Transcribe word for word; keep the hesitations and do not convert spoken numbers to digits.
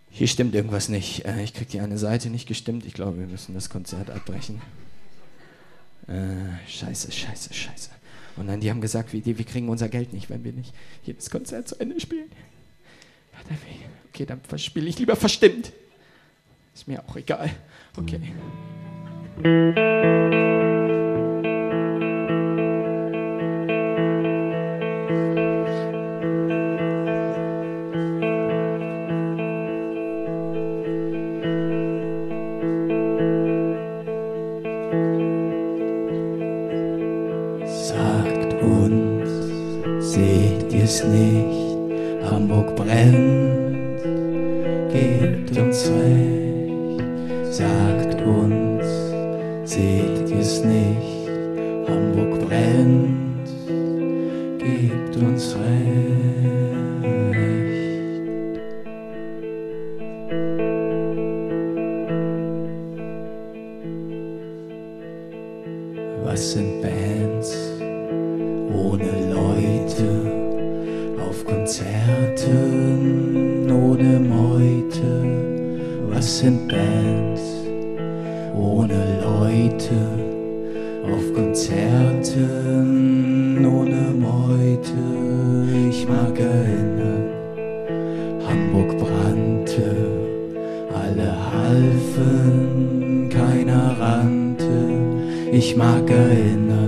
Hier stimmt irgendwas nicht. Äh, ich krieg die eine Seite nicht gestimmt. Ich glaube, wir müssen das Konzert abbrechen. Äh, scheiße, scheiße, scheiße. Und dann, die haben gesagt, wir, wir kriegen unser Geld nicht, wenn wir nicht hier das Konzert zu Ende spielen. Okay, dann spiele ich lieber verstimmt. Ist mir auch egal. Okay. Sagt uns, seht ihr's nicht? Hamburg brennt, gebt uns recht. Sagt uns, seht ihr's nicht? Hamburg brennt, gebt uns recht. Was sind Bands ohne Leute? Auf Konzerten ohne Meute. Was sind Bands ohne Leute? Auf Konzerten ohne Meute. Ich mag erinnern, Hamburg brannte, alle halfen, keiner rannte. Ich mag erinnern,